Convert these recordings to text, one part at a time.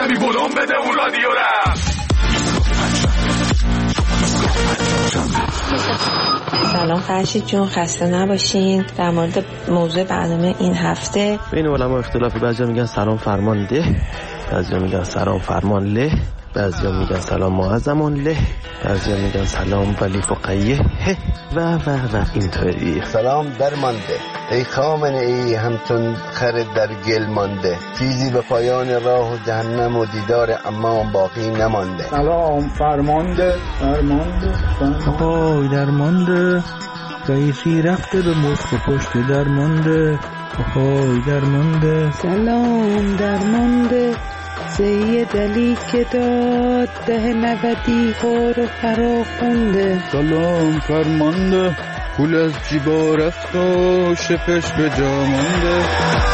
کمی بلوم بده اون رادیو را. سلام فرشید جون، خسته نباشین. در مورد موضوع برنامه این هفته بین علما اختلافی، بعضیا میگن سلام فرمان ده، بعضیا میگن سلام فرمان له، بعضیا میگن سلام معظمان له، بعضیا میگن سلام ولی فقیه و اینطوری. سلام درمانده ای خامنه ای همتون خر در گل مانده، چیزی به پایان راه و جهنم و دیدار امام باقی نمانده. سلام فرمانده آهای درمانده، رئیسی رفته به مخ و پشت درمانده، آهای درمانده. سلام درمانده، سید علی که داد 1090 خور و فرا خونده. سلام فرمانده، پول از جیبا رفت و شپش به جا مانده.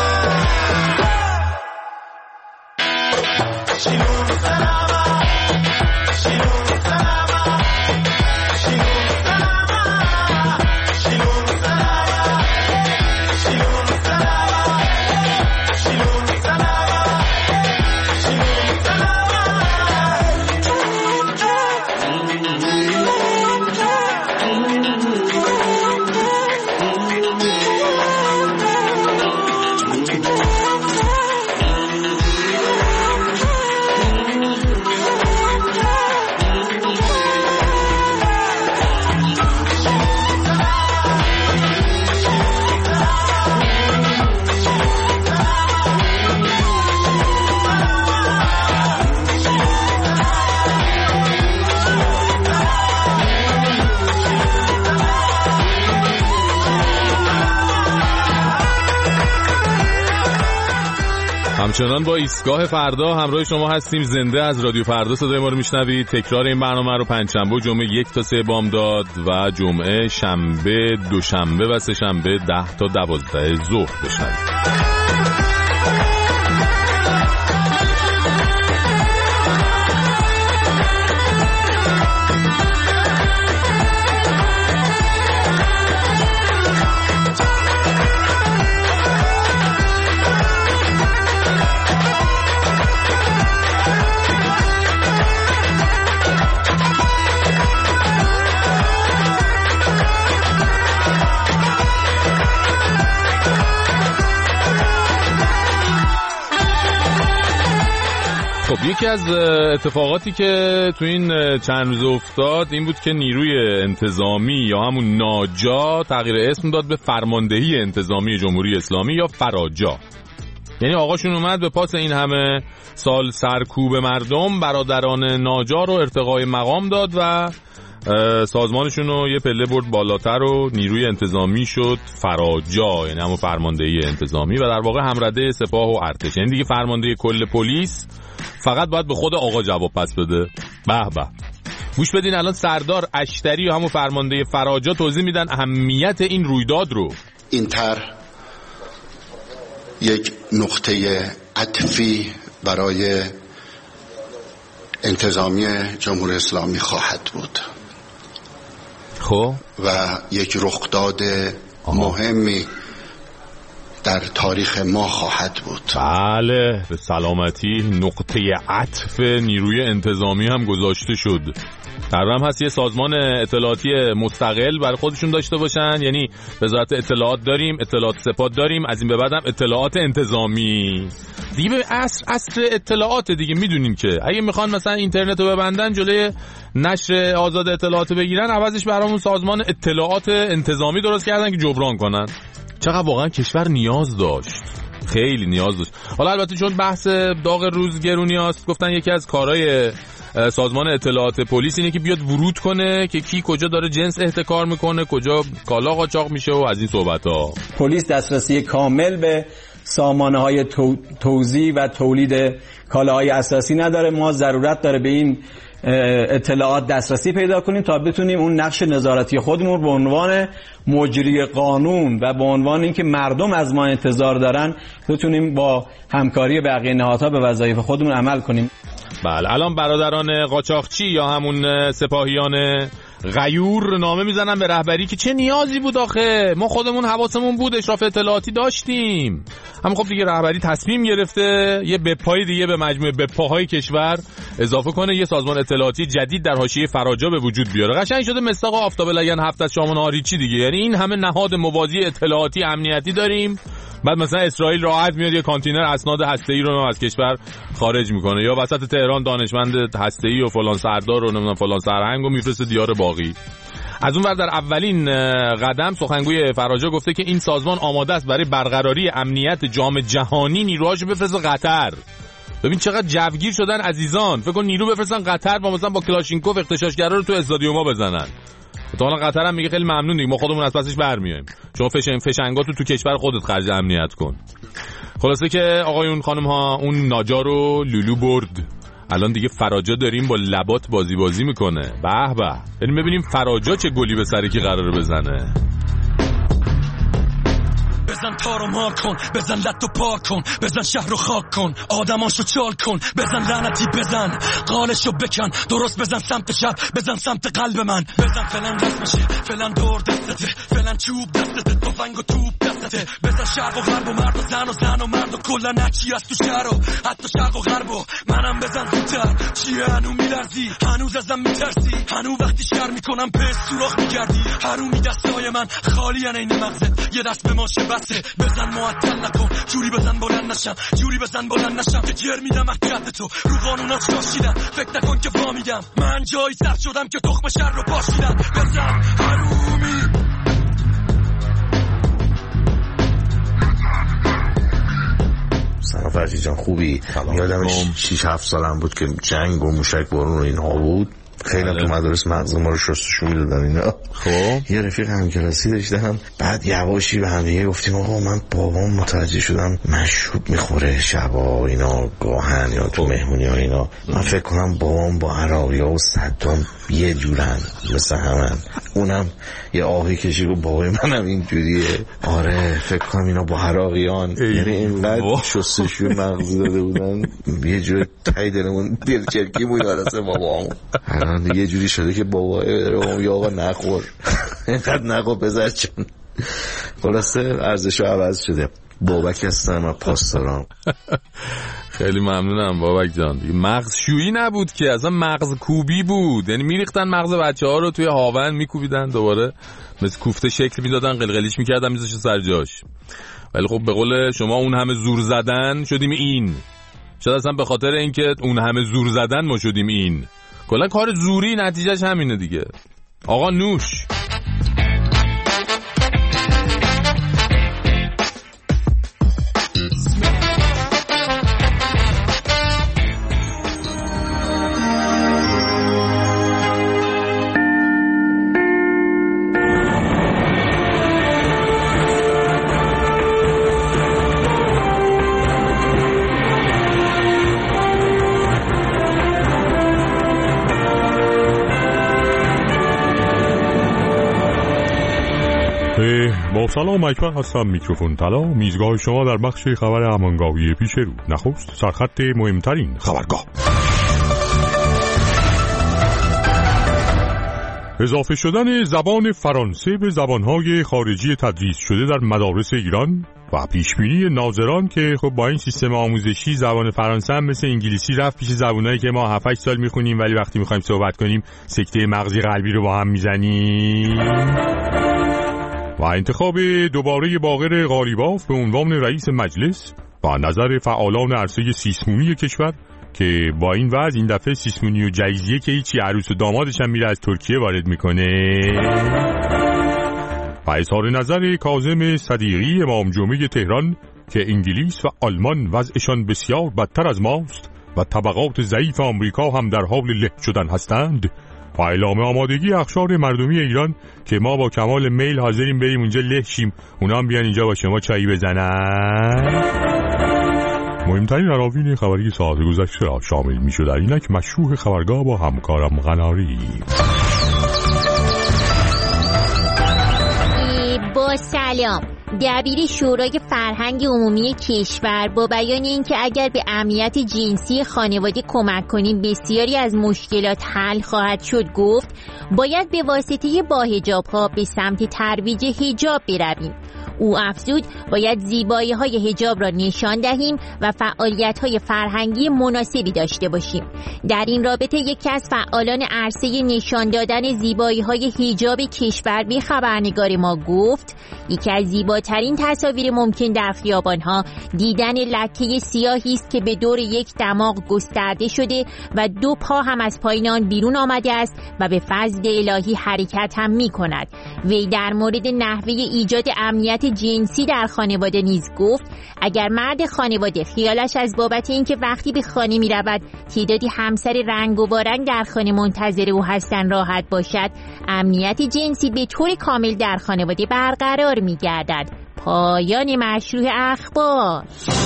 همچنان با ایستگاه فردا همراه شما هستیم. زنده از رادیو فردا صدای ما رو میشنوید. تکرار این برنامه رو پنجشنبه و جمعه 1 تا 3 بامداد و جمعه، شنبه، دوشنبه و سه شنبه 10 تا 12 ظهر بشنوید. خب یکی از اتفاقاتی که تو این چند روز افتاد این بود که نیروی انتظامی یا همون ناجا تغییر اسم داد به فرماندهی انتظامی جمهوری اسلامی یا فراجا. یعنی آقاشون اومد به پاس این همه سال سرکوب مردم برادران ناجا رو ارتقای مقام داد و سازمانشون رو یه پله برد بالاتر و نیروی انتظامی شد فراجا، یعنی همون فرماندهی انتظامی و در واقع همرده سپاه و ارتش. یعنی دیگه فرماندهی کل پلیس فقط باید به خود آقا جواب پس بده. به به، گوش بدین الان سردار اشتری و همون فرمانده فراجا توضیح میدن اهمیت این رویداد رو. این طرح یک نقطه عطفی برای انتظامی جمهوری اسلامی خواهد بود. خب و یک رخداد مهمی در تاریخ ما خواهد بود. بله، به سلامتی. نقطه عطف نیروی انتظامی هم گذاشته شد. قرارم هست یه سازمان اطلاعاتی مستقل برای خودشون داشته باشن، یعنی وزارت اطلاعات داریم، اطلاعات سپاه داریم، از این به بعدم اطلاعات انتظامی دیگه. به عصر اطلاعات دیگه. میدونیم که اگه میخوان مثلا اینترنت رو ببندن جلوی نشر آزاد اطلاعات بگیرن، عوضش برامون سازمان اطلاعات انتظامی درست کردن که جبران کنن. چقدر واقعا کشور نیاز داشت، خیلی نیاز داشت. حالا البته چون بحث داغ روز گرونیاست، گفتن یکی از کارهای سازمان اطلاعات پلیس اینه که بیاد ورود کنه که کی کجا داره جنس احتکار میکنه، کجا کالا قاچاق میشه و از این صحبت‌ها. پلیس دسترسی کامل به سامانه‌های توزیع و تولید کالاهای اساسی نداره. ما ضرورت داره به این اطلاعات دسترسی پیدا کنیم تا بتونیم اون نقش نظارتی خودمون به عنوان مجری قانون و به عنوان اینکه مردم از ما انتظار دارن بتونیم با همکاری بقیه نهادها به وظایف خودمون عمل کنیم. بله، الان برادران قاچاقچی یا همون سپاهیان غیور نامه میزنن به رهبری که چه نیازی بود آخه، ما خودمون حواسمون بود، اشراف اطلاعاتی داشتیم. اما خب دیگه رهبری تصمیم گرفته یه بپای دیگه به مجموعه بپاهای کشور اضافه کنه، یه سازمان اطلاعاتی جدید در حاشیه فراجا به وجود بیاره. قشنگ شده مصداق آفتاب لگن هفت از شام و نهاری چی دیگه. یعنی این همه نهاد موازی اطلاعاتی امنیتی داریم، بعد مثلا اسرائیل راحت میاد یه کانتینر اسناد هسته‌ای رو از کشور خارج میکنه، یا وسط تهران دانشمند هسته‌ای و فلان سردار و نمیدونم فلان سرهنگو میفرسته دیار باقی. از اون ور در اولین قدم سخنگوی فراجا گفته که این سازمان آماده است برای برقراری امنیت جام جهانی نیروهاشو بفرسته قطر. ببین چقدر جوگیر شدن عزیزان، فکر کن نیرو بفرستن قطر با مثلا با کلاشینکوف اغتشاشگرا رو تو استادیوما بزنن. تا حالا قطر هم میگه خیلی ممنون دیگه، ما خودمون از پسش برمیایم، شما فشنگاتو تو کشور خودت خرج امنیت کن. خلاصه که آقایون خانم ها اون ناجا رو لولو برد. الان دیگه فراجا داریم با لبات بازی میکنه. به به، بریم ببینیم فراجا چه گلی به سر کی قراره بزنه. بزن تارو مار کن، بزن لطو پاک کن، بزن شهر رو خاک کن، آدماشو چال کن، بزن لعنتی بزن قالشو بکن، درست بزن سمت شب، بزن سمت قلب من، بزن فلان رسمشه، فلان دور دستته، فلان چوب دستته، تفنگ و توپ دستته، بزن شرق و غرب و مرد و زن و مرد و کلا نچی از تو شهر و حتی شرق و غرب و منم بزن زودتر. چیه هنو میلرزی، هنوز ازم میترسی، هنو وقتی شر میکنم به سوراخ میگردی، هرومی دستای من خالی ان این مغزت، یه دست به ماشه بسه، بزن معطل نکن، جوری بزن بلند نشم، جوری بزن بلند نشم که جر میدم حقیقت تو رو قانونات شاشیدم، فکر نکن که فامیدم من جایی سر شدم که تخم شر رو پاشیدم. بزن هرومی. سلام فرشی جان، خوبی؟ یادم 6-7 سالم بود که جنگ و موشک بارون و اینها بود، خیلی تو مدارس مغز ما رو شستشو میدادن اینا. خب یه رفیق همکلاسی داشتم، بعد یواشی به هم دیگه گفتیم آقا من بابام متوجه شدم مشروب میخوره شبا اینا گاهن یا تو مهمونی ها اینا، من فکر کنم بابام با عراقی ها و صدام یه جورن مثل همن، اونم یه آهی کشید و بابای منم این جوریه. آره فکر کنم اینا با عراقیان، یعنی اینقدر شستشو مغزی داده بودن یه جور تای دلمون دلچرکی بود واسه بابام. الان دیگه جوری شده که بابا یا آقا نخور اینقدر نخور بذار چون خلاصه ارزشو عوض شده. بابک هستم و پاسدارم. خیلی ممنونم بابک جان. دیگه مغز شویی نبود که، اصلا مغز کوبی بود، یعنی میریختن مغز بچه‌ها رو توی هاون میکوبیدن، دوباره مثل کوفته شکل میدادن، قلقلیش میکردن میذاشت سر جاش. ولی خب به قول شما اون همه زور زدن شدیم این. شاید اصلا به خاطر اینکه اون همه زور زدن ما شدیم این. کلا کار زوری نتیجهش همینه دیگه. آقا نوش. با سلام اکبر هستم، میکروفون طلا، میزگاه شما در بخش خبر همانگاهی پیش رو. نخست سرخط مهمترین خبرگاه. اضافه شدن زبان فرانسه به زبانهای خارجی تدریس شده در مدارس ایران و پیشبینی ناظران که خب با این سیستم آموزشی زبان فرانسه هم مثل انگلیسی رفت پیش زبانایی که ما 7-8 سال میخونیم ولی وقتی میخوایم صحبت کنیم سکته مغزی قلبی رو با هم میزنیم. و انتخاب دوباره باقر قالیباف به عنوان رئیس مجلس و نظر فعالان عرصه سیسمونی کشور که با این وضع این دفعه سیسمونی و جایزیه که هیچی عروس و دامادش هم میره از ترکیه وارد میکنه. و اظهار نظر کاظم صدیقی امام جمعه تهران که انگلیس و آلمان وضعشان بسیار بدتر از ماست و طبقات ضعیف آمریکا هم در حال له شدن هستند. و اعلام آمادگی اقشار مردمی ایران که ما با کمال میل حاضریم بریم اونجا له شیم، اونا هم بیان اینجا با شما چایی بزنن. مهمترین عناوین خبری ساعت گذشته را شامل می‌شد در اینک مشروع خبرگاه با همکارم قناری. با با سلام. دبیر شورای فرهنگ عمومی کشور با بیان اینکه اگر به امنیت جنسی خانواده کمک کنیم بسیاری از مشکلات حل خواهد شد گفت باید به واسطه با حجاب‌ها به سمت ترویج حجاب برویم. او افزود باید زیبایی‌های حجاب را نشان دهیم و فعالیت‌های فرهنگی مناسبی داشته باشیم. در این رابطه یکی از فعالان عرصه نشان دادن زیبایی‌های حجاب کشور به خبرنگار ما گفت یکی از زیباترین تصاویر ممکن در خیابان‌ها دیدن لکه سیاهی است که به دور یک دماغ گسترده شده و 2 پا هم از پایین آن بیرون آمده است و به فضل الهی حرکت هم می‌کند. وی در مورد نحوه ایجاد امنیت جنسی در خانواده نیز گفت اگر مرد خانواده خیالش از بابت اینکه وقتی به خانه می رود تعدادی همسر رنگ و بارنگ در خانه منتظر او هستند راحت باشد، امنیت جنسی به طور کامل در خانواده برقرار می گردد. پایان مشروع اخبار.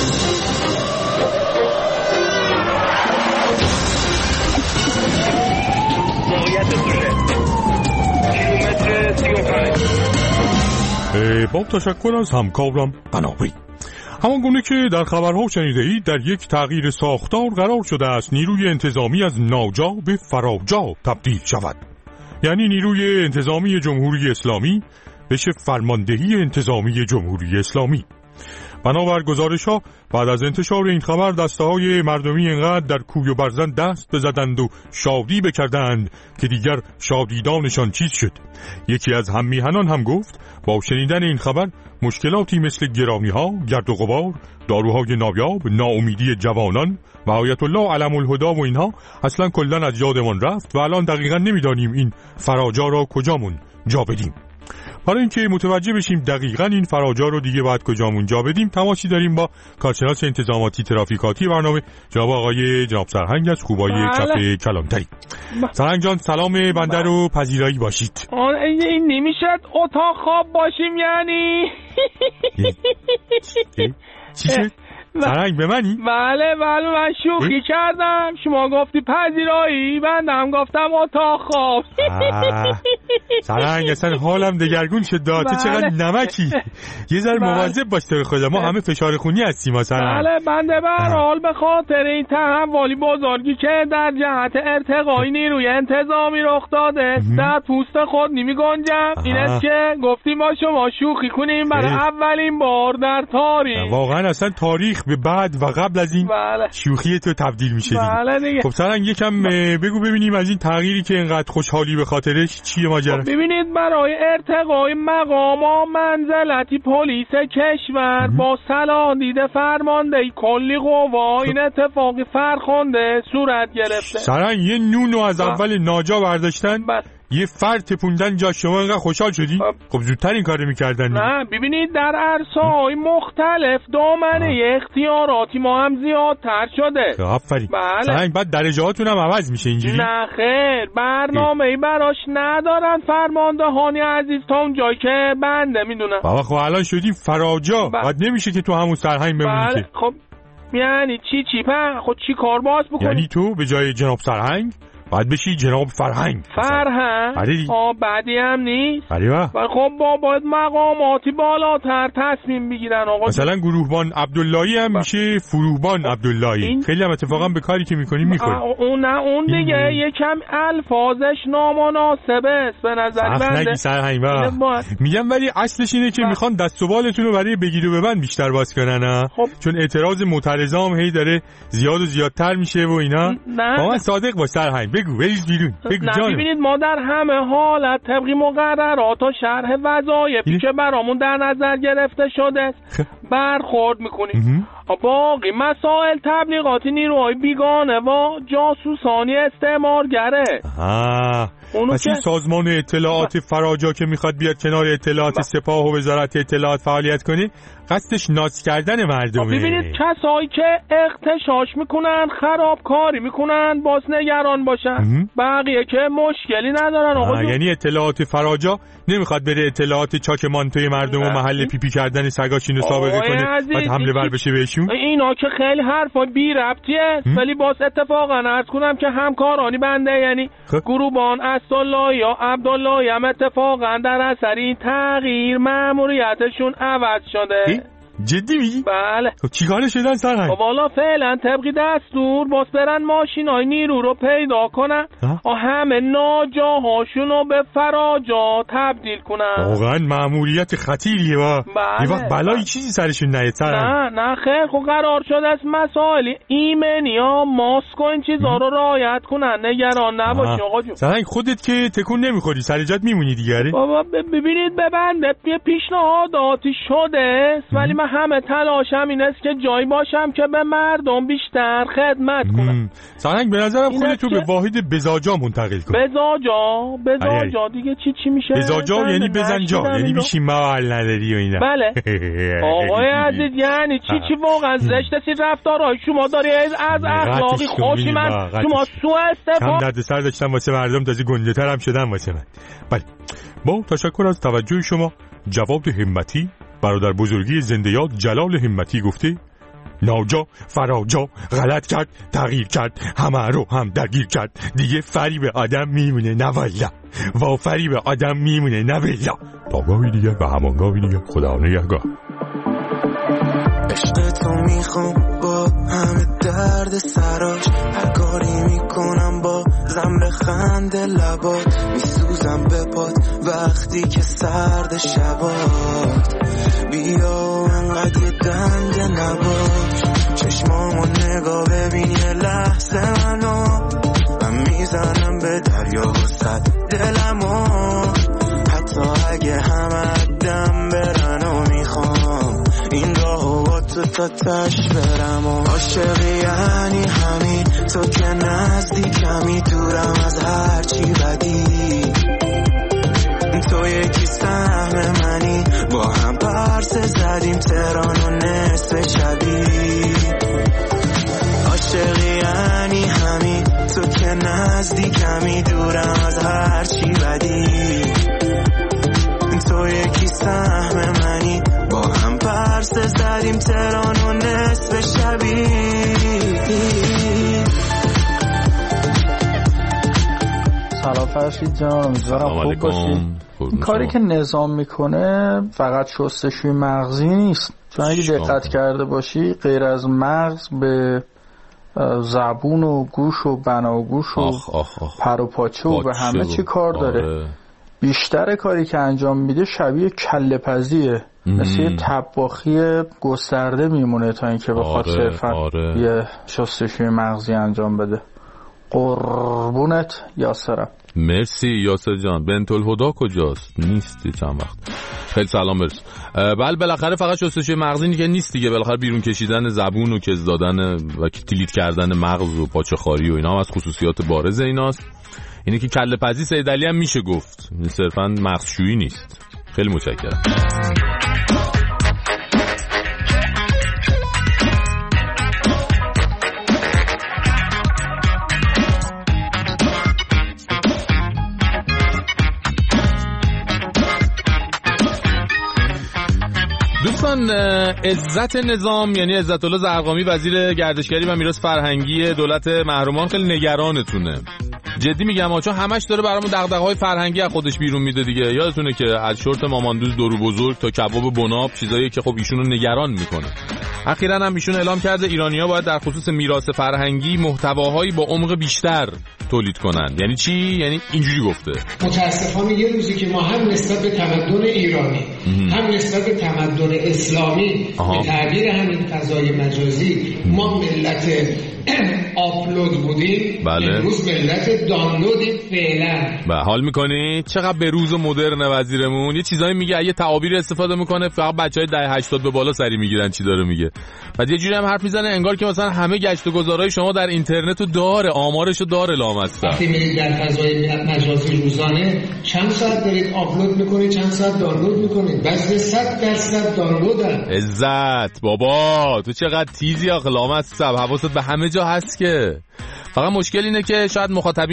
با تشکر از همکارم قنابی. همان گونه که در خبرها شنیده اید در یک تغییر ساختار قرار شده است نیروی انتظامی از ناجا به فراجا تبدیل شود. یعنی نیروی انتظامی جمهوری اسلامی بشه فرماندهی انتظامی جمهوری اسلامی. بنابر گزارش‌ها بعد از انتشار این خبر دسته‌های مردمی اینقدر در کوی و برزن دست بزدند و شادی بکردند که دیگر شادیدانشان چیز شد. یکی از هم میهنان هم گفت با شنیدن این خبر مشکلاتی مثل گرامی‌ها، گرد و غبار، داروهای نایاب، ناامیدی جوانان و آیت الله علم الهدا و اینها اصلا کلاً از یادمان رفت و الان دقیقاً نمی‌دانیم این فراجا را کجامون جا بدیم. برای اینکه متوجه بشیم دقیقاً این فراجا رو دیگه باید کجامون جا بدیم تماسی داریم با کارشناس انتظاماتی ترافیکاتی برنامه جناب سرهنگ از خوبای کف کلانتری. سرهنگ جان سلام بنده رو پذیرایی باشید. این نمیشد اتاق خواب باشیم یعنی چی شد؟ سرهنگ به منی؟ بله من شوخی کردم. شما گفتی پذیرایی بنده هم گفتم اتاق خواب. سرهنگ اصلا حالم دگرگون شد. تو چقدر نمکی. یه ذره مواظب باش تو خدا، ما همه فشار خونی هستیم سرهنگ. بله بنده به هر حال به خاطر این تحولی بزرگی که در جهت ارتقای نیروی انتظامی رخ داده در پوست خود نمی گنجم. این است که گفتیم با شما شوخی کنیم برای اولین بار در تاریخ. واقعا اصلا تاریخ به بعد و قبل از این شوخی تو تبدیل میشه دیگه. خب سرهنگ یکم بگو ببینیم از این تغییری که اینقدر خوشحالی به خاطرش چیه ماجرا؟ ببینید برای ارتقای مقام و منزلتی پلیس کشور با صلاحیت فرماندهی کلی قوا این اتفاقی فرخنده صورت گرفته. سرهنگ یه نونو از اول ناجا برداشتن یه فرد تپوندن جا، شما اینقدر خوشحال شدی؟ خب زودتر این کارو میکردن. نه ببینید در عرصه‌های مختلف دامنه اختیاراتی ما هم زیادتر شده. آفرین. بله. بعد درجاتون هم عوض میشه اینجوری؟ نه خیر، برنامه‌ای براش ندارن فرماندهانی عزیز تا اون جایی که بنده میدونم. بابا خب الان شدیم فراجا. بعد نمیشه که تو همون سرهنگ بمونی که. خب یعنی چی خب چی کار باز بکنی؟ یعنی تو به جای جناب سرهنگ باید بشی جناب فرهنگ. بعدی هم نیست. خب باید مقاماتی بالاتر تصمیم بگیرن آقا. مثلا گروهبان عبداللهی هم میشه فروهبان عبداللهی. خیلی هم اتفاقا به کاری که میکنی میخوری. اون دیگه یکم الفاظش نامناسبه است به نظر بنده. سرهنگ میگم ولی اصلش اینه که میخوان دست و بالتون رو برای بگیر و ببند بیشتر باز کنن. چون اعتراض معترضام هی داره زیاد و زیادتر میشه و اینا. با من صادق باش سرهنگ. بگو بریز بیرون. بگو جانم. ببینید ما در همه حالت طبق مقررات و شرح وظایفی که برامون در نظر گرفته شده برخورد میکنیم. باقی مسائل تبلیغاتی نیروهای بیگانه و جاسوسانی استعمارگره. پس این سازمان اطلاعات فراجا که میخواد بیاد کنار اطلاعات سپاه و وزارت اطلاعات فعالیت کنه قصدش ناز کردن مردمه. ببینید کسایی که اغتشاش میکنن خرابکاری میکنن باز نگران باشن. بقیه که مشکلی ندارن آقا. یعنی اطلاعات فراجا نمیخواد بره اطلاعات چاک مانتوی مردم و محل پیپی کردن سگاشینو سابقه کنه بعد حمله ور بشه بهشون. اینا که خیلی حرفا بی ربطیه ولی باز اتفاقا عرض کنم که همکارانی بنده یعنی گروهبان نصرالله یا عبدالله هم اتفاقا در اثری تغییر مأموریتشون عوض شده. جدی میگی؟ بله. چی کاره شدن سرهنگ؟ والا فعلا طبقی دستور باز برن ماشینای نیرو رو پیدا کنن همه ناجاهاشون رو به فراجا تبدیل کنن. واقعا مأموریت خطیریه با. بله. یه وقت بلایی چیزی سرشون نیاد سرهنگ. نه خیر خب قرار شده از مسائل ایمنی ها ماسک و این چیزا رو رعایت کنن، نگران نباشی آقا جون. سرهنگ خودت که تکون نمیخوری سر جات میمونی دیگه. بابا ببینید ببنده پیشنهاداتی شده ولی من همه تلاشم این است که جایی باشم که به مردم بیشتر خدمت کنم. سرهنگ به نظرم خودتو به واحد بزاجا منتقل کن. بزاجا دیگه چی میشه؟ بزاجا یعنی بزنجا، یعنی بیشی محل نداری و اینا. بله. آقای عزیز یعنی چی واقعا زشت رفتارهای شما داری از اخلاقی خوشی من شما سوء استفاده. کم درد سر داشتم واسه مردم تازه گنده هم شدم واسه من. بله با تشکر از توجه شما. جواد همتی برادر بزرگی زنده یاد جلال همتی گفته ناجا فراجا غلط کرد تغییر کرد همه رو هم درگیر کرد دیگه فریب آدم میمونه نه والله و فریب آدم میمونه نه والله. تا گاهی دیگه و همان گاهی دیگه خدا نگهدار. عشق تو میخوام با همه درد سراش هر کاری میکنم با زمر خنده لبات میسوزم به پات وقتی که سرد شبات بیا انقدر یه دنده نباش چشمامو نگاه ببین یه لحظه منو من میزنم به دریا و صد دلمو حتی اگه همه دم برن و میخوام این راهو با تو تا تش برم و عاشقی یعنی همین تو که نزدیکمی دورم از هرچی بدی تو یکی سهم منی با هم پرسه زدیم تهران و نصف شبی عاشقی یعنی همین تو که نزدیکمی دورم از هرچی بدی تو یکی سهم منی با هم پرسه زدیم تهران و نصف شبی. سلام فرشید جان امیدوارم خوب باشید. این کاری که نظام میکنه فقط شستشوی مغزی نیست چون اگه دقت کرده باشی غیر از مغز به زبون و گوش و بناگوش و پر و پاچه و به همه چی کار داره. بیشتر کاری که انجام میده شبیه کله پزیه مثل یه طباخی گسترده میمونه تا اینکه بخواد صرفا یه شستشوی مغزی انجام بده. قربونت یاسرم. مرسی یاسر جان. بنت الهدا کجاست؟ نیستی چند وقت. خیلی سلام برس. بله بالاخره فقط شستشوی مغزی که نیست دیگه، بالاخره بیرون کشیدن زبون و کز دادن و کلیت کردن مغز و پاچه خاری و اینا هم از خصوصیات بارز ایناست. اینه که کله پزی سید علی هم میشه گفت، صرفا مغزشویی نیست. خیلی متشکرم. دوستان عزت نظام یعنی عزت الله زرقامی وزیر گردشگری و میراث فرهنگی دولت محرومان خیلی نگرانتونه. جدی میگم چون همش داره برامون دغدغه‌های فرهنگی از خودش بیرون میده دیگه. یادتونه که از شورت ماماندوز دورو بزرگ تا کباب بناب چیزایی که خب ایشونو نگران میکنه. اخیراً هم ایشون اعلام کرده ایرانی‌ها باید در خصوص میراث فرهنگی محتواهایی با عمق بیشتر تولید کنن. یعنی چی؟ یعنی اینجوری گفته متاسفانه یه روزی که ما هم نسبت به تمدن ایرانی هم نسبت به تمدن اسلامی به تعبیر همین فضای مجازی ما ملت آپلود بودیم، بله. امروز ملت دانلودیم فعلا. به حال میکنی چقدر به روز مدرن وزیرمون. یه چیزایی میگه یه تعابیر استفاده میکنه فقط بچهای دهه 80 به بالا سری میگیرن چی داره میگه. بعد یه جوری هم حرف میزنه انگار که مثلا همه گشت و گذارهای شما در اینترنتو داره، آمارشو داره لامصب. وقتی میرید در فضای مجازی روزانه چند ساعت دارید آپلود میکنید، چند ساعت دانلود میکنید، بس 100% دانلودن. عزت بابا تو چقدر تیزی آخه لامصب، حواست به همه جا هست که. فقط مشکل اینه که شاید مخاطبین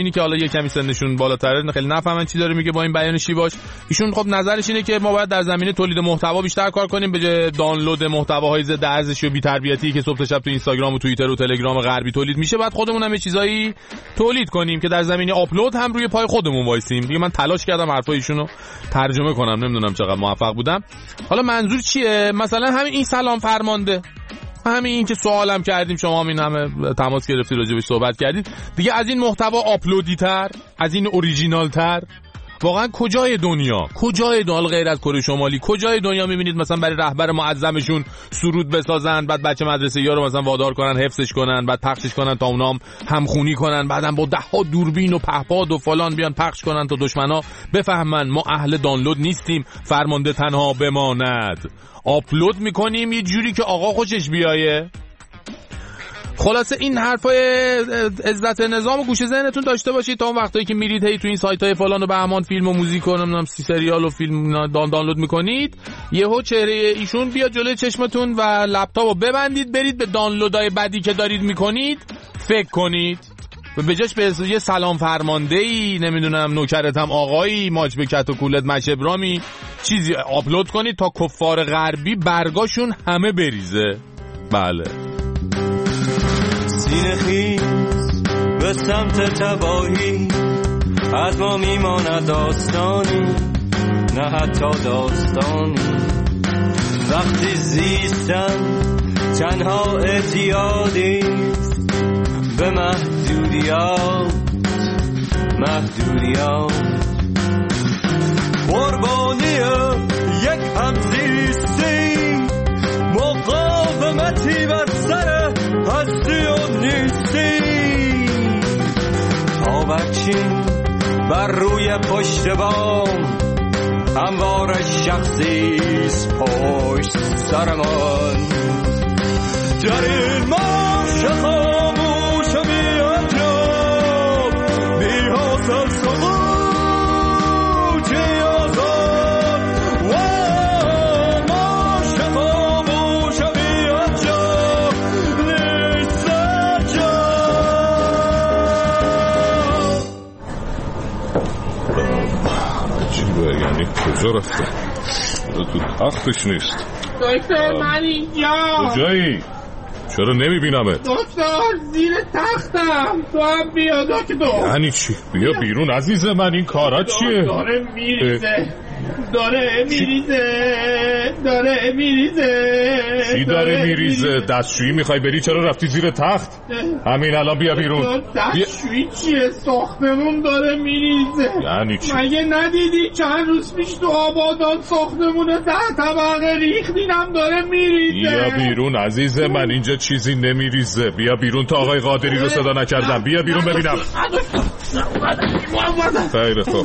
مخاطبینی که حالا یه کمی سنشون بالاتره خیلی نفهمن چی داره میگه با این بیان شیواش. ایشون خب نظرش اینه که ما باید در زمینه تولید محتوا بیشتر کار کنیم به جای دانلود محتواهای ضد ارزشی و بی‌تربیتی که صبح تا شب تو اینستاگرام و توییتر و تلگرام غربی تولید میشه. بعد خودمون هم یه چیزایی تولید کنیم که در زمینه آپلود هم روی پای خودمون وایسیم. دیگه من تلاش کردم حرفای ایشونو ترجمه کنم، نمیدونم چقدر موفق بودم. حالا منظور چیه؟ مثلا همین این سلام فرمانده، همین این که سوالم کردیم، شما هم این همه تماس گرفتید راجع بهش صحبت کردید دیگه، از این محتوا آپلودی تر، از این اوریجینال تر واقعا کجای دنیا غیر از کره شمالی کجای دنیا میبینید مثلا برای رهبر معظمشون سرود بسازن، بعد بچه مدرسه‌یا رو مثلا وادار کنن حفظش کنن، بعد پخشش کنن تا اونام همخونی کنن، بعدم با 10 دوربین و پهپاد و فلان بیان پخش کنن تا دشمنا بفهمن ما اهل دانلود نیستیم، فرمانده تنها بماند. آپلود میکنیم یه جوری که آقا خوشش بیایه. خلاصه این حرفای عزت نظام و گوشه ذهنتون داشته باشید تا اون وقتایی که میرید هی تو این سایت‌های فلان و بهمان فیلم و موزیک و نمیدونم سریال و فیلم دانلود میکنید، یهو چهره ایشون بیاد جلوی چشمتون و لپتاپو ببندید برید به دانلودای بعدی که دارید میکنید فکر کنید و به جاش به یه سلام فرمانده‌ای نمیدونم نوکرتم آقایی ماچ به کت و کولت مشبرامی چیزی آپلود کنید تا کفار غربی برگاشون همه بریزه. بله سینه خیز به سمت تباهی از ما میماند داستانی، نه حتی داستانی. وقتی زیستن تنها اعتیادی به محدودیات قربانی یک همزیستی مقاومتی بر سر هستی و نیستی. تابکچین بر روی پشت بام هموار شخصیست پشت سرمان. در این marş خاموش بی‌انجام بی حاصل سقوطی آزاد و marş خاموش بی‌انجام نیست عجیبه، یعنی کجا رفته؟ تو تختش نیست. دکتر من اینجا. کجایی؟ چرا نمیبینمت؟ دکتر زیر تختم، تو هم بیا دکتر. یعنی چی؟ بیا بیرون عزیز من، این کارا چیه؟ داره میریزه. چی داره میریزه؟ دستشویی میخوای بری؟ چرا رفتی زیر تخت؟ همین الان بیا بیرون. دستشویی چیه؟ ساختمون داره میریزه. یعنی چی؟ مگه ندیدی چند روز پیش تو آبادان ساختمون 10 طبقه ریختینم داره میریزه. بیا بیرون عزیز من، اینجا چیزی نمیریزه. بیا بیرون تا آقای قادری رو صدا نکردم. بیا بیرون ببینم. خیلی خوب.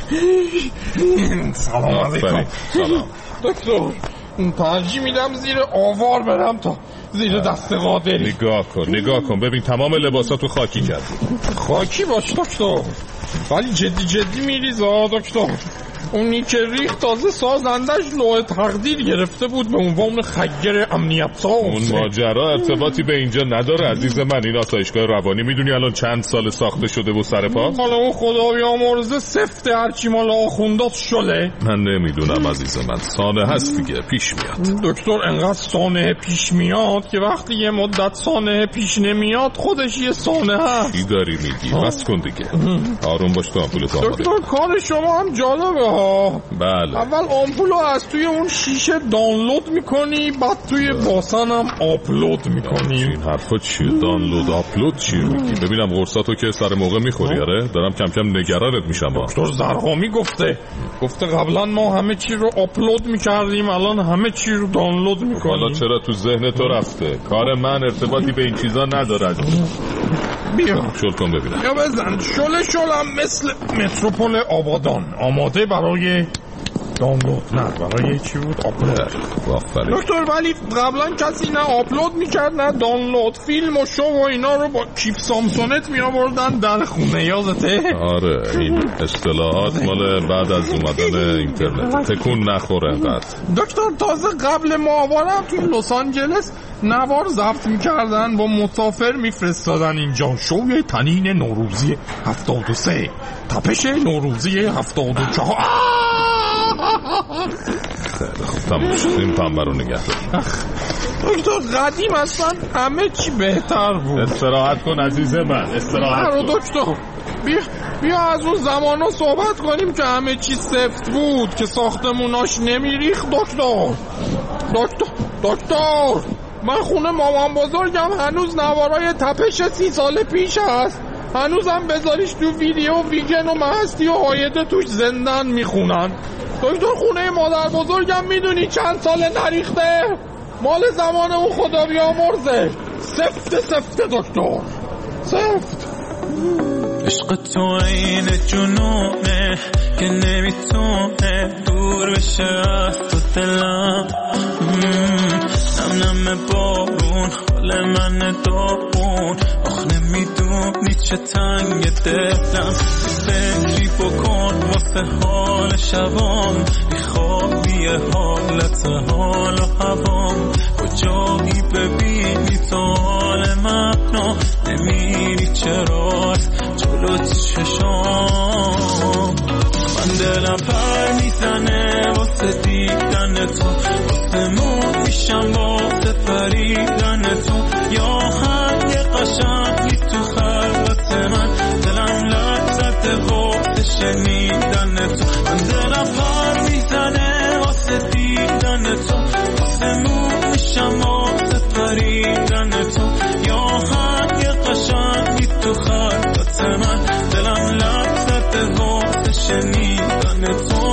سلام علیکم. دکتر ترجیح میدم زیر آوار برم تا زیر دست قادری. نگاه کن ببین تمام لباساتو خاکی کردی. خاکی باش دکتر، ولی جدی میریزه دکتر. اونی که ریخت تازه سازندش لوح تقدیر گرفته بود به عنوان خگر امنیت ساز. اون ماجرا ارتباطی به اینجا نداره عزیز من. این آسایشگاه روانی میدونی الان چند سال ساخته شده و سر پا؟ حالا اون خدا بیامرزه سفت هرچی مال آخوندات شله. من نمیدونم عزیز من، سانه هست دیگه پیش میاد. دکتر انقدر سانه پیش میاد که وقتی یه مدت سانه پیش نمیاد خودش یه سانه هست. چی داری میگی؟ بس کن دیگه. آروم باش تا آمپول تو دکتر کار شما هم جالبه. بله. اول آمپولو از توی اون شیشه دانلود میکنی، بعد توی باسن هم آپلود میکنی. این حرفا چیه؟ دانلود آپلود چیه میگی؟ ببینم قرصاتو که سر موقع میخوری. آره دارم کم کم نگرانت میشم. دکتر زرقامی گفته قبلا ما همه چی رو آپلود میکردیم، الان همه چی رو دانلود میکنیم. حالا چرا تو ذهن تو رفته؟ کار من ارتباطی به این چیزا نداره. بیا شل کن ببینم. یا بزن شلم مثل متروپول آبادان، آماده برای دانلود نه برای چی بود؟ آپلود. دکتر ولی قبلا کسی نه آپلود میکرد نه دانلود، فیلم و شو و اینا رو با کیف سامسونت میآوردن در خونه، یادته؟ آره این اصطلاحات مال بعد از اومدن اینترنت، تکون نخوره انقدر. دکتر تازه قبل ماهوارم توی لس آنجلس نوار ضبط میکردن با مسافر میفرستادن اینجا، شوی تنین نوروزی 73، تپش نوروزی 74. خیلی خوب تموم شد، این پنبه رو نگه دار. دکتر قدیم اصلا همه چی بهتر بود. استراحت کن عزیز من، استراحت کن. دکتر بیا از اون زمانا صحبت کنیم که همه چی سفت بود، که ساختموناش نمیریخت. دکتر من خونه مامان بزرگم هنوز نوارای تپش 30 سال پیش هست، هنوزم بذاریش تو ویدیو ویگن و مهستی و هایده توش زندن میخونن. دکتر خونه مادر بزرگم میدونی چند سال نریخته؟ مال زمان اون خدا بیامرزه. سفت دکتر، سفت. عشق تو این جنونه که نمیتونه دور بشه از تو دلم، نم بارون حال من دارون، آخ نمیدونی چه تنگ دلم، فکری بکن واسه حال شبام، میخوابی حالت حال و هوام، کجایی ببینی تو حال منو، نمیری چراست جلو چشام، من دلم پر میزنه واسه دیدن تو، واسه مون میشم واسه پریدن تو، یا هم یه قشنگی تو خلوت من، دلم لذت واسه شنیدن تو، من دلم پر میزنه واسه دیدن تو، واسه مون میشم واسه پریدن تو، یا هم یه قشنگی تو خلوت من، دلم لذت واسه شنیدن تو.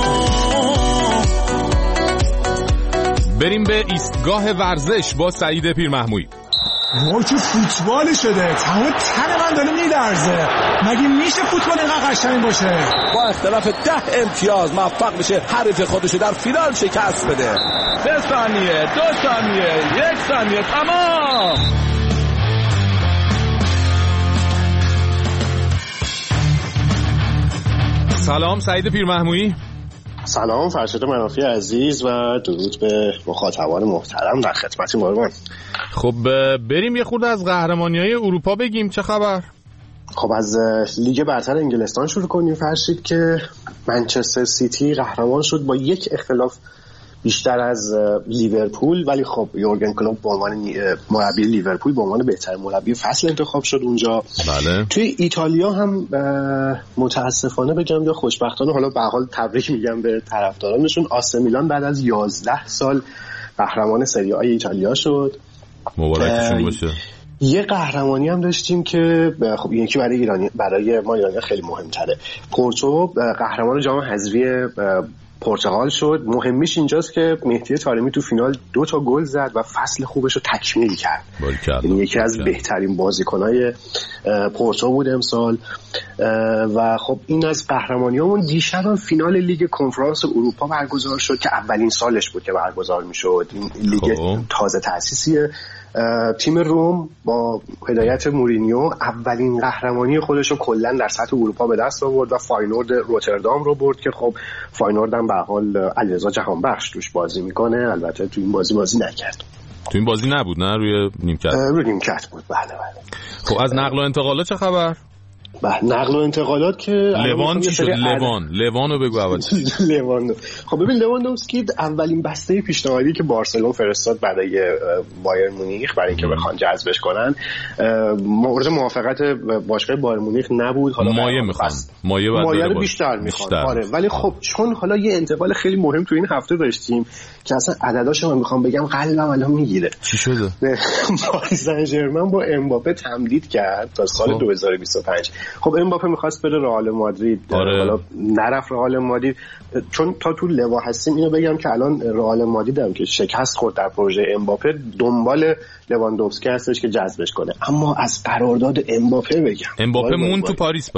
بریم به ایستگاه ورزش با سعید پیرمحمویی. وای تو فوتبال شده، تمام تن من داره میلرزه، مگه میشه فوتبال اینقدر قشنگ باشه؟ با اختلاف 10 امتیاز موفق بشه حریف خودشو در فینال شکست بده. 3 ثانیه، 2 ثانیه، 1 ثانیه، تمام. سلام سعید پیرمحمویی. سلام فرشاد منافی عزیز و درود به مخاطبان محترم، در خدمتیم قربان. خب بریم یه خورده از قهرمانی‌های اروپا بگیم، چه خبر؟ خب از لیگ برتر انگلستان شروع کنیم فرشید که منچستر سیتی قهرمان شد با یک اختلاف بیشتر از لیورپول، ولی خب یورگن کلوپ به عنوان مربی لیورپول به عنوان بهترین مربی فصل انتخاب شد اونجا. بله. توی ایتالیا هم متاسفانه بگم یا خوشبختانه، حالا به حال تبریک میگم به طرفدارانشون، آسه میلان بعد از 11 سال قهرمان سری آ ایتالیا شد. مبارکشون باشه. یه قهرمانی هم داشتیم که خب یکی برای ما ایرانی خیلی مهمتره. پورتو قهرمان جام حذفی پرتغال شد. مهمیش اینجاست که مهدی طارمی تو فینال 2 تا گل زد و فصل خوبش رو تکمیل کرد. یعنی یکی از بهترین بازیکن‌های پورتو بود امسال. و خب این از قهرمانیامون. دیشب هم فینال لیگ کنفرانس اروپا برگزار شد که اولین سالش بود که برگزار میشد. این لیگ تازه تأسیسیه. تیم روم با هدایت مورینیو اولین قهرمانی خودش رو کلا در سطح اروپا به دست آورد و فاینورد روتردام رو برد که خب فاینورد هم به حال علیرضا جهانبخش توش بازی میکنه. البته تو این بازی نکرد. تو این بازی نبود نه؟ روی نیمکت. روی نیمکت بود. بله. خب از نقل و انتقالات چه خبر؟ نقل و انتقالات که لوان چی شد؟ لوان رو بگو اول. خب ببین لواندوفسکی اولین بسته پیشنهادی که بارسلون فرستاد برای بایرن مونیخ برای اینکه بخوان جذبش کنن مورد موافقت باشگاه بایرن مونیخ نبود. حالا مایه میخوان، مایه رو بیشتر میخوان. آره ولی خب چون حالا یه انتقال خیلی مهم تو این هفته داشتیم که اصلا عدداشو من میخوام بگم قلبم الان میگیره. چی شده؟ پاریس سن ژرمن با امباپه تمدید کرد تا سال 2025. خب امباپه می‌خواست بره رئال مادرید. حالا نرفت رئال مادرید. چون تا تو لوا هستیم اینو بگم که الان رئال مادرید هم که شکست خورد در پروژه امباپه دنبال لواندوفسکی هستش که جذبش کنه. اما از قرارداد امباپه بگم، امباپه مون تو پاریس بس.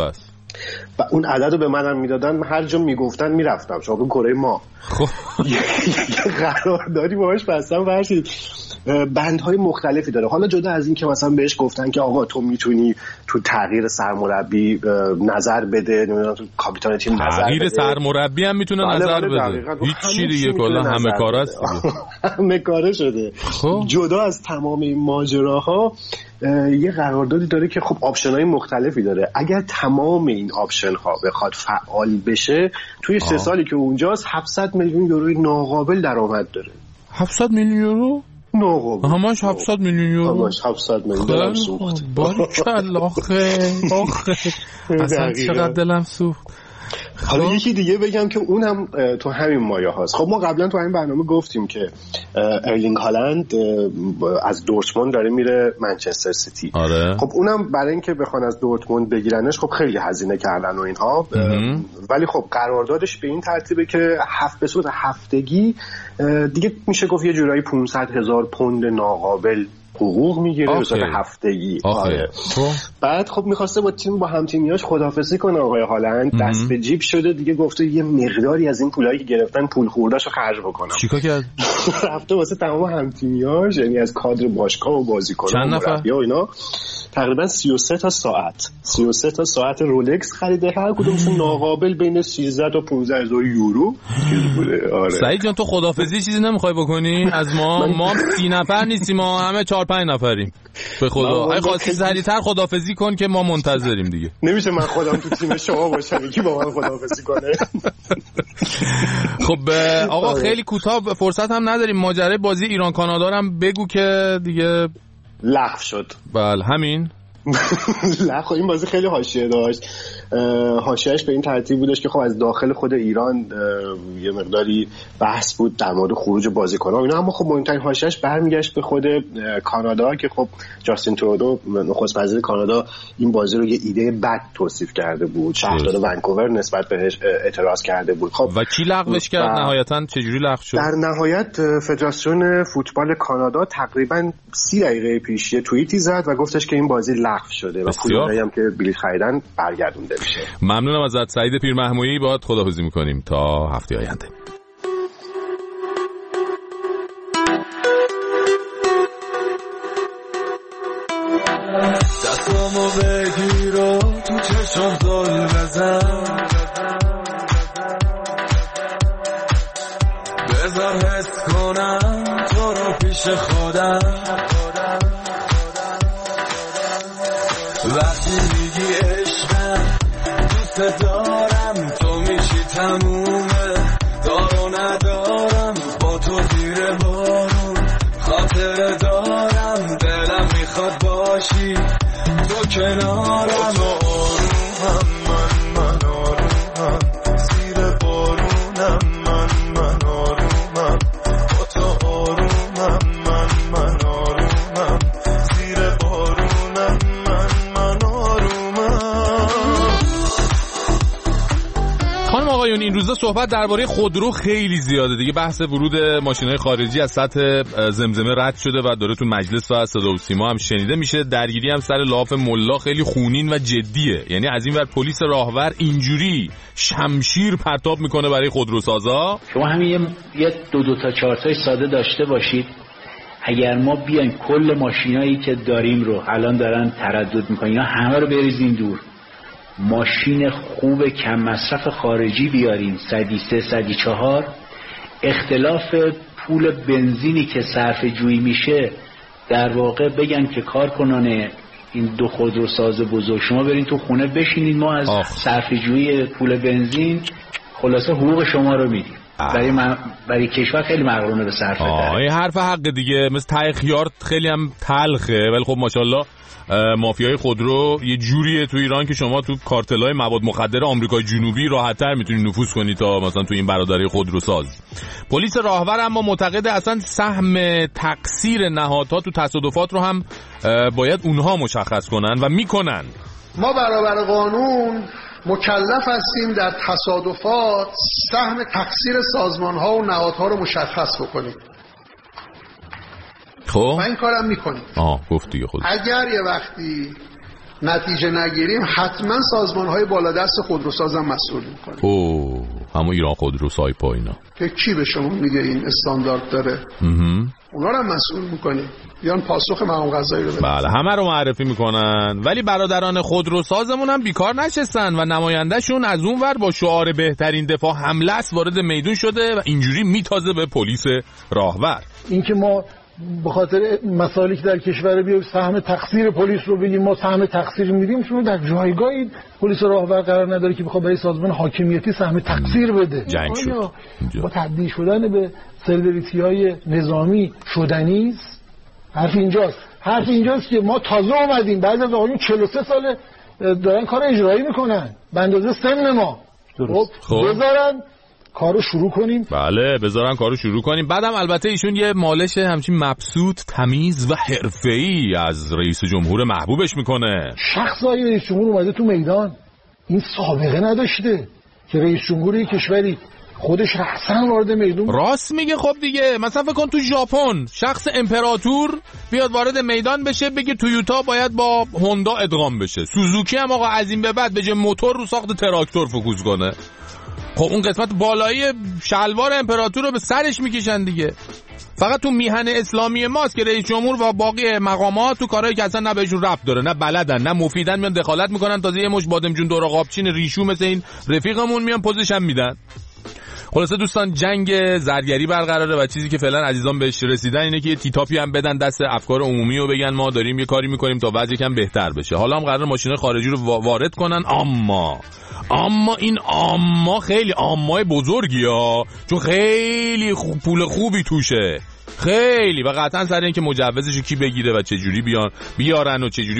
و اون عدد رو به منم میدادن، هر جا میگفتن میرفتم. شما به کره ما یه قراردادی باهاش بستم فرشید، بندهای مختلفی داره. حالا جدا از این که مثلا بهش گفتن که آقا تو میتونی تو تغییر سرمربی نظر بده، نمیدونم تو کاپیتان تیم نظر بده، تغییر سرمربی هم میتونه نظر بده، هیچ دیگه کلا همه کاره است همه کاره شده. جدا از تمام این ماجراها یه قراردادی داره که خب آپشن‌های مختلفی داره. اگر تمام این آپشن‌ها بخواد فعال بشه توی 3 سالی که اونجاست 700 میلیون یورو ناقابل درآمد داره. 700 میلیون یورو ناقابل، همش 700 میلیون یورو، همش 700 میلیون دلم سوخت. باریکلا آخه اصلا چقدر دلم سوخت. حالا یکی دیگه بگم که اونم تو همین مایه هاست. خب ما قبلا تو همین برنامه گفتیم که ارلینگ هالند از دورتموند داره میره منچستر سیتی. آره. خب اونم برای اینکه بخوان از دورتموند بگیرنش خب خیلی هزینه کردن و اینها، ولی خب قراردادش به این ترتیبه که به صورت هفتگی دیگه میشه گفت یه جورایی 500,000 پوند ناقابل حقوق میگیره به صورت هفتگی. آره. بعد خب میخواسته با همتیمیاش خداحافظی کنه آقای هالند، دست به جیب شده دیگه، گفته یه مقداری از این پولایی که گرفتن پول خوردهشو خرج بکنم. چیکار کرد؟ رفته واسه تمام همتیمیاش، یعنی از کادر باشگاه و بازیکنان و مربی‌ها اینا تقریبا 33 تا ساعت رولکس خریده، هر کدومشون ناقابل بین 13 تا 15,000 یورو بوده. آره. سعید جان تو خداحافظی چیزی نمیخوای بکنی از ما 30 نفر نیستیم، ما همه 4-5 نفریم. به خدا اگه خواستی سریعتر خداحافظی کن که ما منتظریم دیگه. نمیشه من خودم تو تیم شما باشم یکی با من خداحافظی کنه. خب آقا خیلی کوتاه فرصت هم نداریم، ماجرای بازی ایران کانادا هم بگو که دیگه لغو شد. بله همین. خب این بازی خیلی حاشیه داشت. حاشیه‌اش به این ترتیب بودش که خب از داخل خود ایران یه مقداری بحث بود در مورد خروج بازیکن‌ها اینا، اما خب مهمترین حاشیه‌اش برمیگشت به خود کانادا که خب جاستین ترودو نخست وزیر کانادا این بازی رو یه ایده بد توصیف کرده بود، شهردار ونکوور نسبت بهش اعتراض کرده بود. خب و کی لغوش کرد نهایتاً؟ چجوری لغو شد؟ در نهایت فدراسیون فوتبال کانادا تقریباً 30 دقیقه پیش یه توییتی زد و گفتش که این بازی لغو شده و پولایی هم که بلیط خریدن برگردونده میشه. ممنونم ازت سعید پیرمحمودی، باهات خداحافظی میکنیم تا هفته آینده. دستامو بگیر و تو چشم زل بزن، بذار حس کنم تو رو پیش خودم، وقتی میگی عشقم دوست دارم، تو میشی تمومه دارو ندارم، با تو زیر بارون خاطر دارم، دلم میخواد باشی تو کنارم، تو آرومم من آرومم، زیر بارونم من آرومم، با تو آرومم من آرومم، زیر بارونم من آرومم. خانم آقایون این روزا صحبت درباره خودرو خیلی زیاده دیگه، بحث ورود ماشین‌های خارجی از سطح زمزمه رد شده و داره تو مجلس و صدا و سیما هم شنیده میشه. درگیری هم سر لاف ملا خیلی خونین و جدیه، یعنی از این ور پلیس راهور اینجوری شمشیر پرتاب میکنه برای خودروسازا. شما همین یه 2 تا 4 تای ساده داشته باشید، اگر ما بیایم کل ماشینایی که داریم رو الان دارن تردد میکنن اینا همه رو بریزیم دور، ماشین خوب کم مصرف خارجی بیاریم 103 104، اختلاف پول بنزینی که صرف جویی میشه در واقع بگن که کارکنان این دو خودروساز بزرگ شما برین تو خونه بشینید، ما از صرف جویی پول بنزین خلاصه حقوق شما رو میدیم. برای کشور خیلی مقرونه به صرف داره. این حرف حق دیگه، مثل ته خیار خیلی هم تلخه، ولی خب ماشاءالله مافیای خودرو یه جوریه تو ایران که شما تو کارتل‌های مواد مخدر آمریکای جنوبی راحت‌تر میتونید نفوذ کنید تا مثلا تو این برادری خودروساز. پلیس راهور اما معتقده اصلا سهم تقصیر نهادها تو تصادفات رو هم باید اونها مشخص کنن و میکنن. ما برابر قانون مکلف هستیم در تصادفات سهم تقصیر سازمان‌ها و نهادها رو مشخص بکنیم. خب و این کارم میکنیم. گفت دیگه خود. اگر یه وقتی نتیجه نگیریم حتما سازمان‌های بالادست خودروساز هم مسئول می‌کنیم. همون ایران خودرو سایپا اینا که کی به شما میگه این استاندارد داره؟ اونا رو هم مسئول می‌کنیم. بیان پاسخ مقام قضایی رو بدن. بله همه رو معرفی میکنن، ولی برادران خودروسازمون هم بیکار نشستن و نمایندهشون از اون ور با شعار بهترین دفاع حمله است وارد میدون شده و اینجوری میتازه به پلیس راهور. اینکه ما به خاطر مسائلی که در کشور بیایم سهم تقصیر پلیس رو بگیم ما سهم تقصیر میدیم، شما در جایگاهی پلیس راهور قرار نداره که بخواد برای سازمان حاکمیتی سهم تقصیر بده. جنگ شد با تبدیل شدن به سروریتی‌های نظامی شدنی است. حرف اینجاست که ما تازه اومدیم، بعد از آقایون 43 ساله دارن کار اجرایی میکنن به اندازه سن ما. خب بذارن کارو شروع کنیم. بله بذارن کارو شروع کنیم. بعدم البته ایشون یه مالش همچین مبسوط، تمیز و حرفه‌ای از رئیس جمهور محبوبش میکنه. شخصای رئیس جمهور اومده تو میدان، این سابقه نداشته که رئیس جمهور کشوری خودش رأساً وارد میدون. راست میگه. خب دیگه مثلا فکر کن تو ژاپن شخص امپراتور بیاد وارد میدان بشه بگه تویوتا باید با هوندا ادغام بشه، سوزوکی هم آقا از این به بعد به جای موتور رو ساخت تراکتور فوکوس کنه. خب اون قسمت بالایی شلوار امپراتور رو به سرش میکشن دیگه. فقط تو میهن اسلامی ماست که رئیس جمهور و باقی مقامات تو کارهایی که اصلا نه بهشون ربط داره، نه بلدن، نه مفیدن، میان دخالت میکنن. تازه یه مش بادمجون دور قابچین ریشو مثل این رفیقمون میان پوزش هم میدن. خلاصه دوستان جنگ زرگری برقراره و چیزی که فعلا عزیزان بهش رسیدن اینه که یه تیتاپی هم بدن دست افکار عمومی و بگن ما داریم یه کاری میکنیم تا وضع یکم بهتر بشه. حالا هم قرار ماشین خارجی رو وارد کنن، اما این خیلی آمای بزرگی ها، چون خیلی پول خوبی توشه، خیلی، و قطعا سر این که مجوزش کی بگیره و چه جوری بیارن و چه جوری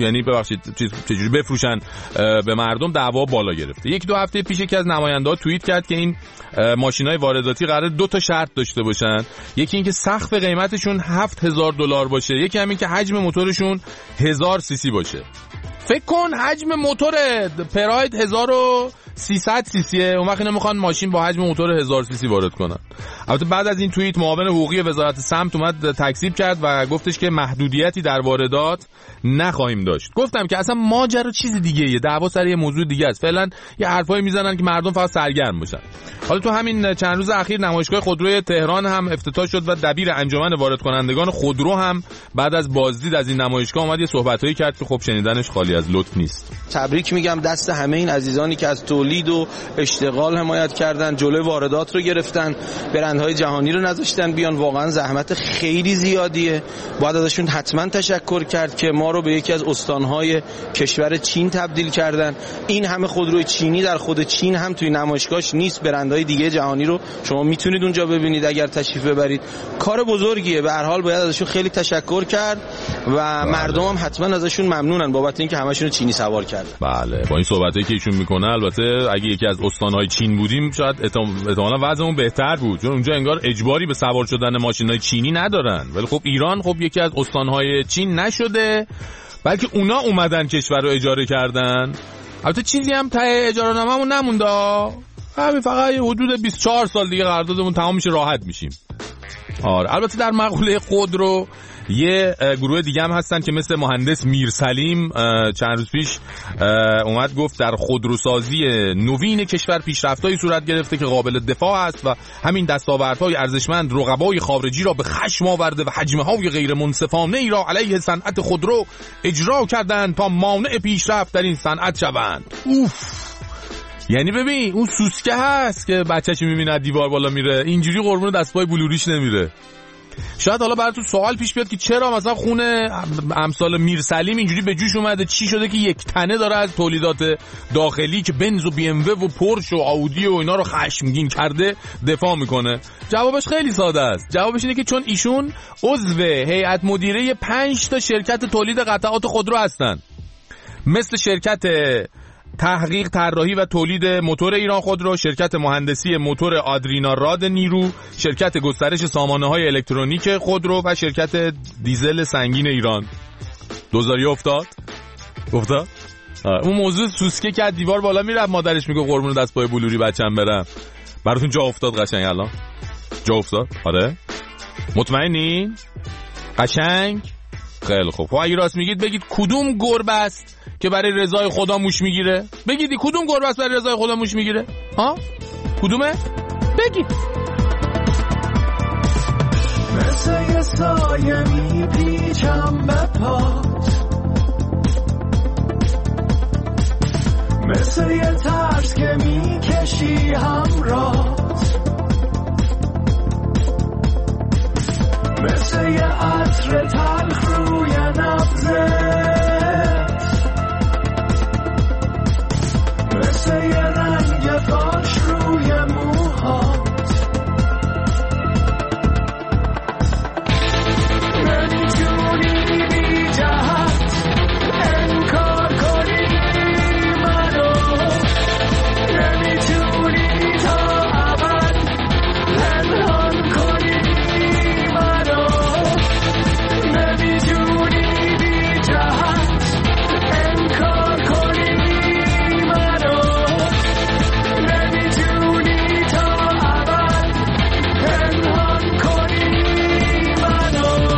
چه جوری بفروشن به مردم دعوا بالا گرفته. 1-2 هفته پیش یکی از نماینده‌ها توییت کرد که این ماشینای وارداتی قراره 2 تا شرط داشته باشن. یکی این که سقف قیمتشون $7,000 باشه، یکی همین که حجم موتورشون 1000 سی سی باشه. فکر کن حجم موتور پراید 1300 سی سیه، اون وقت اینا میخوان ماشین با حجم موتور 1000 سی سی وارد کنن. البته بعد از این توییت معاون حقوقی وزارت سمت اومد تکذیب کرد و گفتش که محدودیتی در واردات نخواهیم داشت. گفتم که اصلا ماجرا چیز دیگه یه دعوا سر یه موضوع دیگه است. فعلا یه حرفایی میزنن که مردم فقط سرگرم باشن. حالا تو همین چند روز اخیر نمایشگاه خودروی تهران هم افتتاح شد و دبیر انجمن وارد کنندگان خودرو هم بعد از بازدید از این نمایشگاه اومد یه صحبتایی کرد که خب شنیدنش خالی از لطف نیست. تبریک میگم دست همه این عزیزانی که از تولید و اشتغال حمایت کردن، جلوی واردات رو گرفتن، برندهای جهانی رو نذاشتن بیان. واقعا زحمت خیلی زیادیه، باید ازشون حتما تشکر کرد که ما رو به یکی از استانهای کشور چین تبدیل کردن. این همه خودروی چینی در خود چین هم توی نمایشگاهش نیست، برندهای دیگه جهانی رو شما میتونید اونجا ببینید اگر تشریف ببرید. کار بزرگیه، به هر حال باید ازشون خیلی تشکر کرد و مردم هم حتما ازشون ممنونن بابت اینکه همشون رو چینی سوار کردن. بله با این صحبتایی که ایشون میکنه البته اگه یکی از استانهای چین بودیم شاید احتمالاً وضعمون بهتر بود، چون اونجا انگار اجباری به سوار شدن ماشینای چینی ندارن. ولی خب ایران خب یکی از استانهای چین نشده، بلکه اونا اومدن کشور رو اجاره کردن. البته چیزی هم ته اجاره‌نامه‌مون نمونده، همین فقط حدود 24 سال دیگه قراردادمون تمام میشه، راحت میشیم. آره البته در مقوله خودرو یه گروه دیگه هم هستن که مثل مهندس میرسلیم چند روز پیش اومد گفت در خودروسازی نوین کشور پیشرفت‌هایی صورت گرفته که قابل دفاع است و همین دستاوردهای ارزشمند رقبای خارجی را به خشم آورده و حجم‌های غیر منصفانه ای را علیه صنعت خودرو اجرا کردند تا مانع پیشرفت در این صنعت شوند. یعنی ببین اون سوسکه هست که بچه‌ش می‌بینه دیوار بالا میره، اینجوری قربون دستپای بلوریش نمیره. شاید حالا براتون سوال پیش بیاد که چرا مثلا خونه امثال میرسلیم اینجوری به جوش اومده، چی شده که یک تنه داره از تولیدات داخلی که بنز و بی ام و پورش و آودی و اینا رو خشمگین کرده دفاع میکنه؟ جوابش خیلی ساده است. جوابش اینه که چون ایشون عضو هیئت مدیره 5 تا شرکت تولید قطعات خودرو هستن، مثل شرکت تحقیق طراحی و تولید موتور ایران خودرو، شرکت مهندسی موتور آدرینا راد نیرو، شرکت گسترش سامانه‌های الکترونیک خودرو و شرکت دیزل سنگین ایران. دوزاری افتاد؟ اون موضوع سوسکه که دیوار بالا میره، مادرش میگه قربون دست پای بلوری بچم برم. براتون جا افتاد قشنگ الان؟ جا افتاد؟ آره؟ مطمئنی؟ قشنگ؟ خیلی خوب. خب اگه راست میگید بگید کدوم گربه است که برای رضای خدا موش میگیره؟ بگید کدوم گربه است برای رضای خدا موش میگیره؟ ها؟ کدومه؟ بگید. مثل یه سایه میپیچم به پات، مثل یه ترس که میکشی همراهت، مثل یه عطر تلخ روی نبضت، مثل یه رنگ فاش روی موهات. نمیتونی بی جهت انکار کنی منو، نمیتونی تا ابد پنهان کنی منو، نمیتونی بی جهت انکار کنی منو، نمیتونی تا ابد پنهان کنی منو.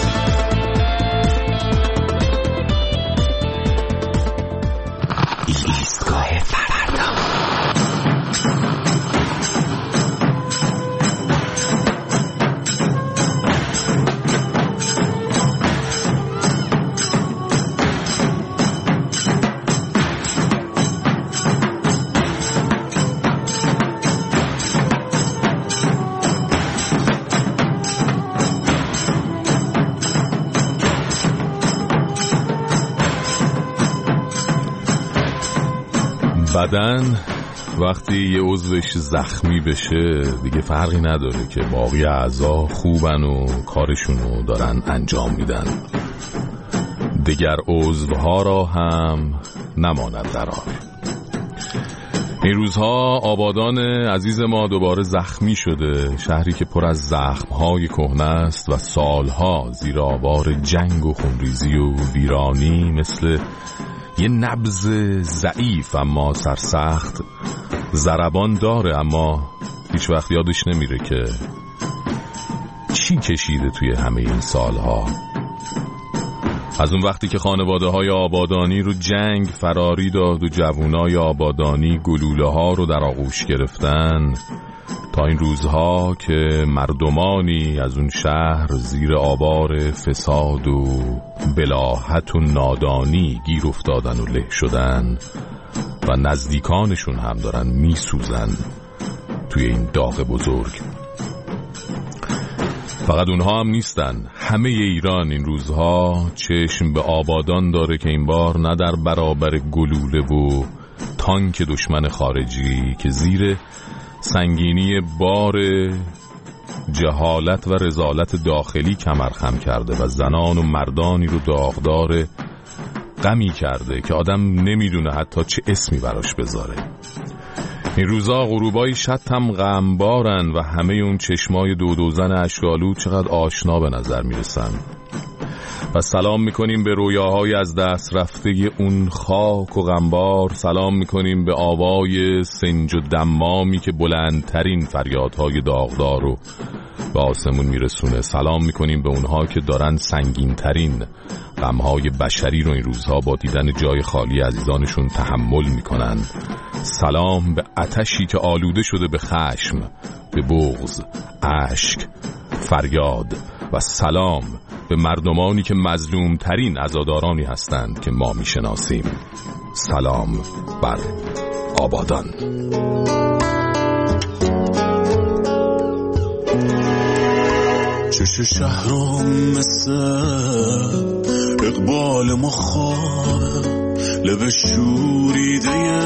ایستگاه فردا. بدن وقتی یه عضوش زخمی بشه دیگه فرقی نداره که باقی اعضا خوبن و کارشونو دارن انجام میدن. دیگر عضوها را هم نماند قرار. این روزها آبادان عزیز ما دوباره زخمی شده، شهری که پر از زخمهای کهنه است و سالها زیر آوار جنگ و خونریزی و ویرانی مثل یه نبض ضعیف اما سرسخت ضربان داره، اما هیچ وقت یادش نمیره که چی کشیده توی همه این سالها. از اون وقتی که خانواده های آبادانی رو جنگ فراری داد و جوونای آبادانی گلوله ها رو در آغوش گرفتن، تا این روزها که مردمانی از اون شهر زیر آوار فساد و بلاهت و نادانی گیر افتادن و له شدن و نزدیکانشون هم دارن میسوزن توی این داغ بزرگ. فقط اونها هم نیستن، همه ایران این روزها چشم به آبادان داره که این بار نه در برابر گلوله و تانک دشمن خارجی که زیر سنگینی بار جهالت و رذالت داخلی کمر خم کرده و زنان و مردانی رو داغدار غمی کرده که آدم نمیدونه حتی چه اسمی براش بذاره. این روزا غروبای شتم غمبارن و همه اون چشمای دودوزن اشک‌آلود چقدر آشنا به نظر میرسن. و سلام میکنیم به رویاهای از دست رفته اون خاک و غمبار، سلام میکنیم به آوای سنج و دمامی که بلندترین فریادهای داغدار رو به آسمون میرسونه، سلام میکنیم به اونها که دارن سنگینترین غمهای بشری رو این روزها با دیدن جای خالی عزیزانشون تحمل میکنن، سلام به آتشی که آلوده شده به خشم، به بغض، اشک، فریاد، و سلام به مردمانی که مظلوم ترین عزادارانی هستند که ما میشناسیم. سلام بر آبادان. چش شهرم مثل اقبال مخابه، لب شوریده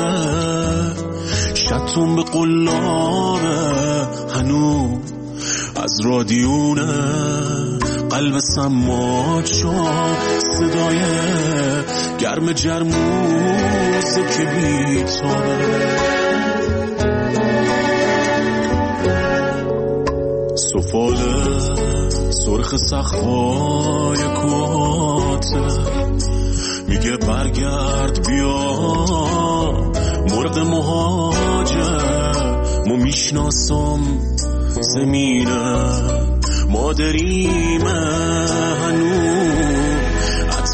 شتون به قلابه، هنوز از رادیونه قلب سماج شد، صدای گرم جرموزه که بیتابه، سفاله سرخ سخفای کوته، میگه برگرد بیا مرد مهاجر، ما میشناسم زمینه مادریم هنوز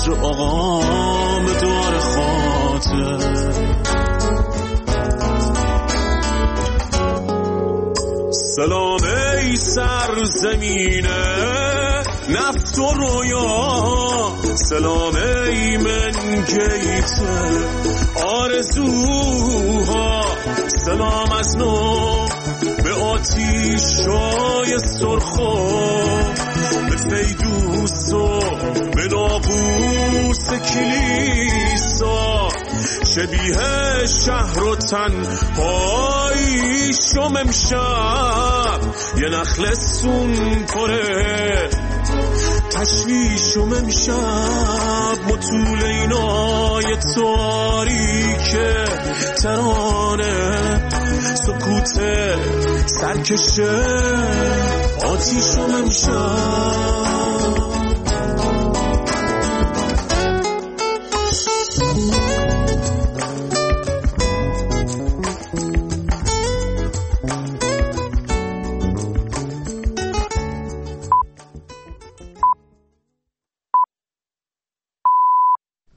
عطر آقام دار خاطر. سلام ای سرزمینه نفت و رویا، سلام ای من گیت آرزوها، سلام از نو به آتیشای سرخو، به فیدوس و به ناقوس کلیسا، شبیه شهر و تنهایی شم امشب، یه نخل سون پره تشویشم امشب، مطول اینای تاریک ترانه، سکوت سرکشه آتیشم امشب.